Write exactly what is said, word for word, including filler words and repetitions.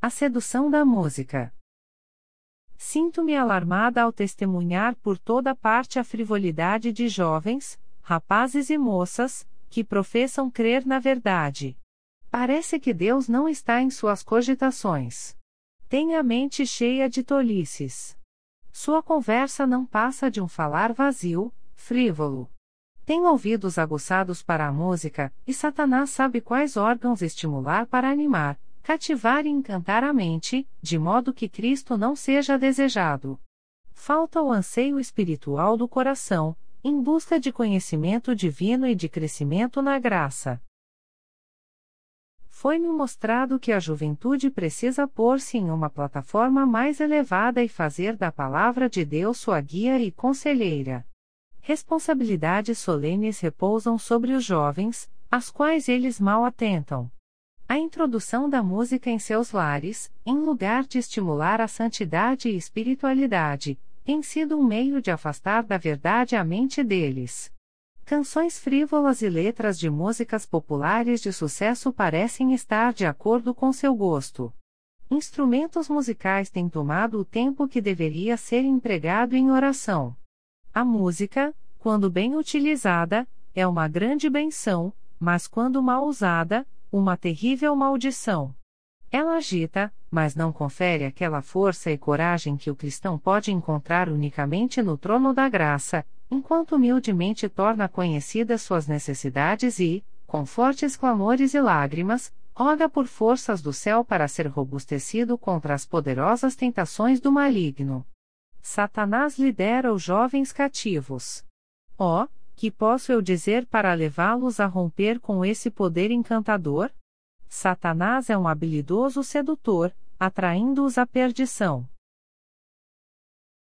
A sedução da música. Sinto-me alarmada ao testemunhar por toda parte a frivolidade de jovens, rapazes e moças, que professam crer na verdade. Parece que Deus não está em suas cogitações. Tem a mente cheia de tolices. Sua conversa não passa de um falar vazio, frívolo. Tem ouvidos aguçados para a música, e Satanás sabe quais órgãos estimular para animar, cativar e encantar a mente, de modo que Cristo não seja desejado. Falta o anseio espiritual do coração, em busca de conhecimento divino e de crescimento na graça. Foi-me mostrado que a juventude precisa pôr-se em uma plataforma mais elevada e fazer da Palavra de Deus sua guia e conselheira. Responsabilidades solenes repousam sobre os jovens, às quais eles mal atentam. A introdução da música em seus lares, em lugar de estimular a santidade e espiritualidade, tem sido um meio de afastar da verdade a mente deles. Canções frívolas e letras de músicas populares de sucesso parecem estar de acordo com seu gosto. Instrumentos musicais têm tomado o tempo que deveria ser empregado em oração. A música, quando bem utilizada, é uma grande benção, mas quando mal usada, uma terrível maldição. Ela agita, mas não confere aquela força e coragem que o cristão pode encontrar unicamente no trono da graça, enquanto humildemente torna conhecidas suas necessidades e, com fortes clamores e lágrimas, roga por forças do céu para ser robustecido contra as poderosas tentações do maligno. Satanás lidera os jovens cativos. Oh, que posso eu dizer para levá-los a romper com esse poder encantador? Satanás é um habilidoso sedutor, atraindo-os à perdição.